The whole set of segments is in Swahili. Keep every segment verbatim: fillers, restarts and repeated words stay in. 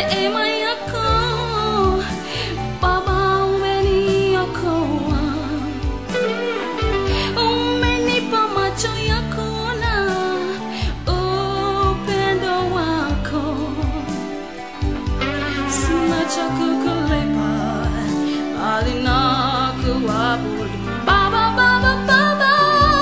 neema yako Baba umeniokoa, umenipa macho ya kuona upendo wako, sina cha kukulipa bali nakuabudu Baba, Baba, Baba.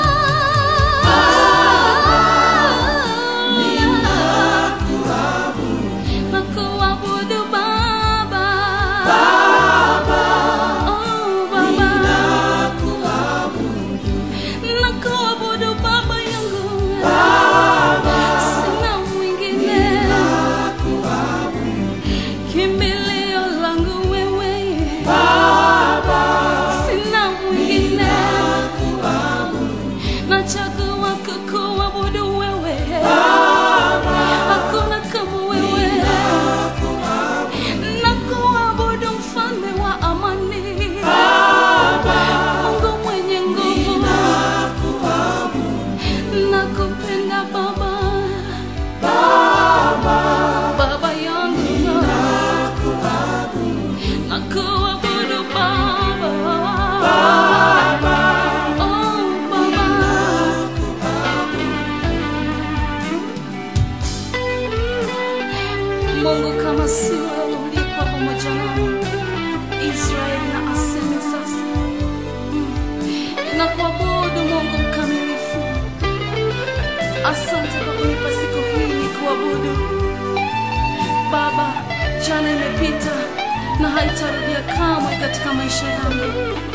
Mungu kama siwe ulikuwa pamoja nami, Israeli na aseme sasa, mm. na kuabudu Mungu mkamilifu. Asante kwa kunipa siku hii ni kuabudu Baba. Jana imepita na haitarudia kamwe katika maisha yangu,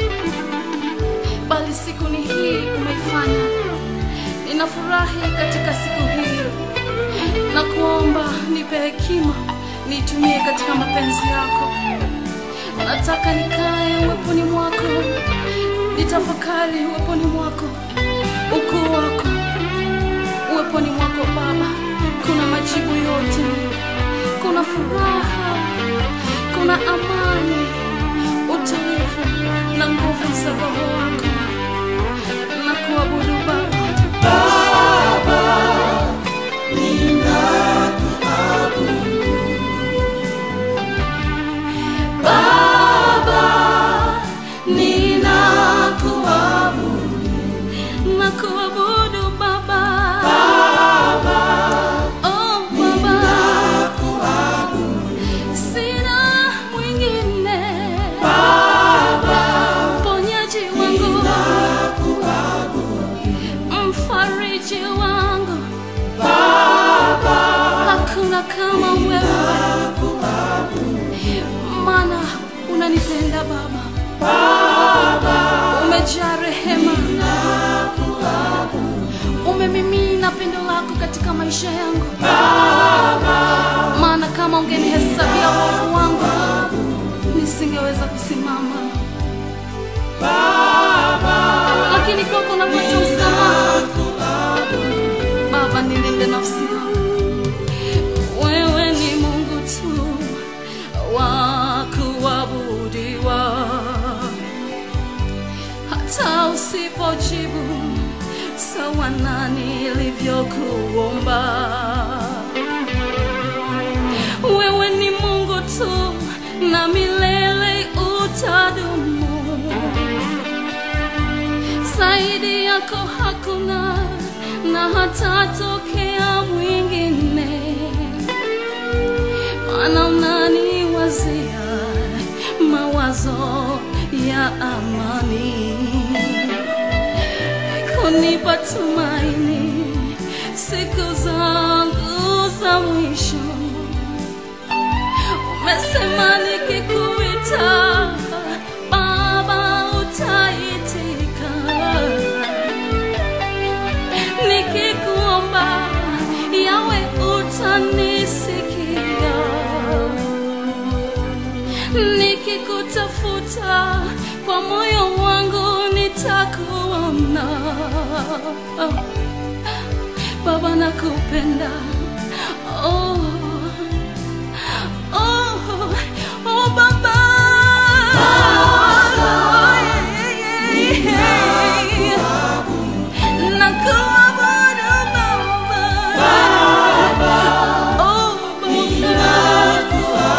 bali siku ni hii umeifanya. Ninafurahi katika siku hii na kuomba nipe hekima nitumie katika mapenzi yako. Nataka nikae uweponi mwako, nitafakari uweponi mwako, ukuu wako. Uweponi mwako Baba kuna majibu yote, kuna furaha, kuna amani, utulivu na nguvu za Roho wako. Na kuabudu Baba, Baba Baba, ninakuabudu, nakuabudu Baba, Baba, oh Baba, ninakuabudu, sina mwingine Baba, mponyaji wangu, ninakuabudu, mfariji wangu Baba, hakuna kama wewe, maana unanipenda Baba, Baba, umejaa rehema, umemimina pendo lako katika maisha yangu Baba, maana kama ungenihesabia wokovu wangu nisingeweza kusimama Baba, lakini kwako napata msamaha Baba. Nilinde nafsi yangu, wewe ni Mungu tu wa kuabudiwa, hata usipojibu sawa na nilivyokuomba. Wewe ni Mungu tu na milele utadumu, zaidi yako hakuna na hata tokea mwingine, maana unaniwazia mawazo ya amani, kunipa tumaini siku zangu za mwisho. Umesema nikikuita Baba utaitika, nikikuomba Yawe utanisikia, nikikutafuta kwa moyo wangu nitakuona. Baba nakupenda, oh, oh, oh Baba, Baba, yeah, yeah, yeah. Nakuabudu Baba, Baba, oh Baba,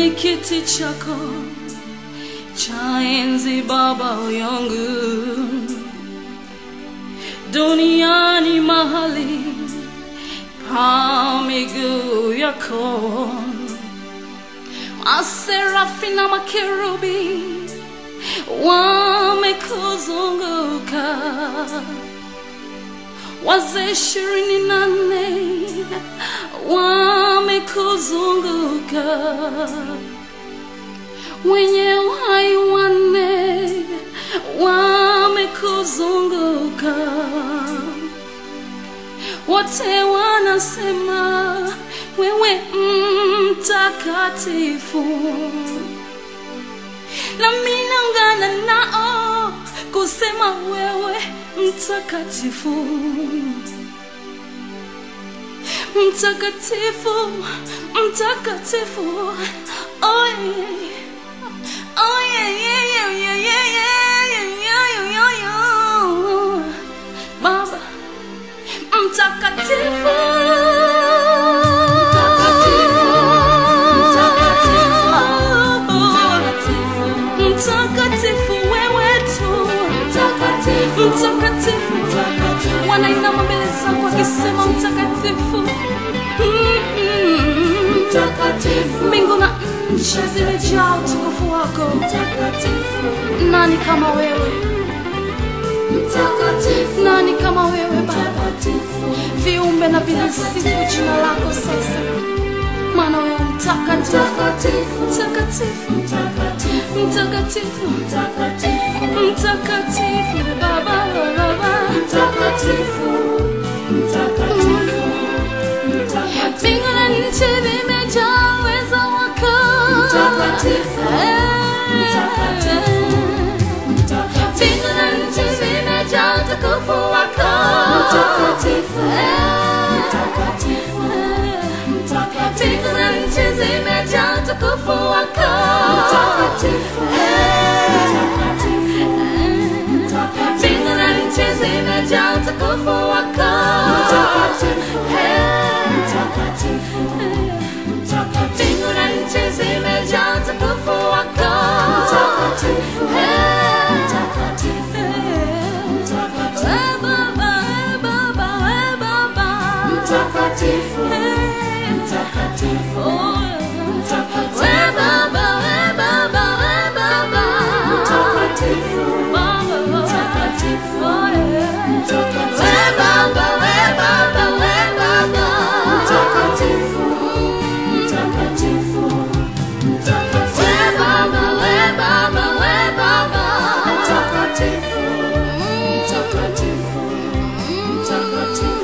ni kiti chako cha enzi Baba yangu, duniani mahali pa miguu yako. Maserafi na makerubi wamekuzunguka, wazee ishirini na nne wamekuzunguka, wenye uhai wanne wamekuzunguka, wote wanasema wewe mtakatifu. Na mimi naungana nao kusema wewe mtakatifu, mtakatifu, mtakatifu. Oh yeah, oh yeah, yeah, yeah, yeah, yeah, yeah, yeah, yeah, yeah. Baba mtakatifu, mtakatifu wewe tu, mtakatifu. Wanainama mbele zako wakisema mtakatifu, mtakatifu. Mbingu na nchi zimejaa utukufu wako. Nani kama wewe? Mtakatifu. Nani kama wewe Baba? Viumbe na vinasifu jina lako sasa, maana wewe mtakatifu, mtakatifu, mtakatifu, mtakatifu Baba, Baba mtakatifu, mtakatifu. Mbingu na nchi vimejaa uweza wako, mtakatifu, mtakatifu. Mbingu na nchi vimejaa utukufu wako, mtakatifu, mtakatifu. Mbingu na nchi zimejaa utukufu wako, mtakatifu, mtakatifu. Mbingu na nchi zimejaa utukufu wako, mtakatifu, mtakatifu. Mbingu na nchi zimejaa utukufu wako, mtakatifu, mtakatifu. Baba, Baba, Baba mtakatifu, mtakatifu. We Baba, we Baba, we Baba mtakatifu, Baba mtakatifu. We Baba, we Baba, we Baba mtakatifu, mtakatifu. We Baba, we Baba, we Baba mtakatifu, mtakatifu, mtakatifu.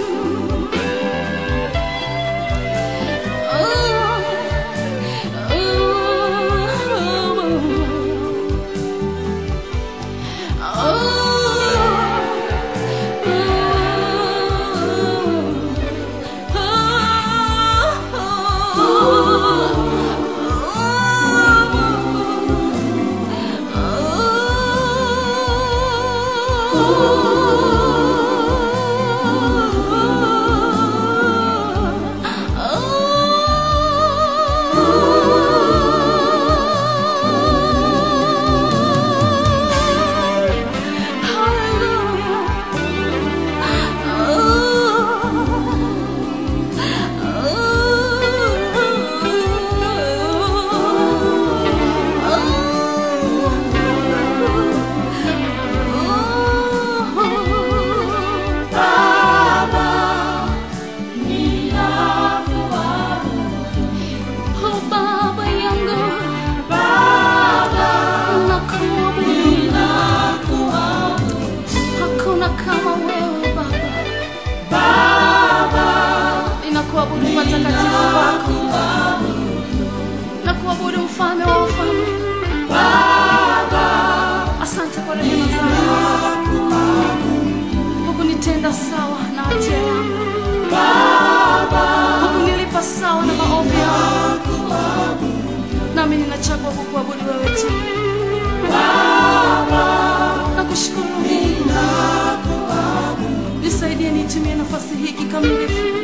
Na kuabudu mfalme wa wafalme Baba. Asante kwa rehema zako, hukunitenda sawa na hatia yangu Baba, hukunilipa sawa na maovu yangu, nami ninachagua kukuabudu wewe tu Baba. Nakushukuru Mungu, nisaidie nitumie nafasi hii kikamilifu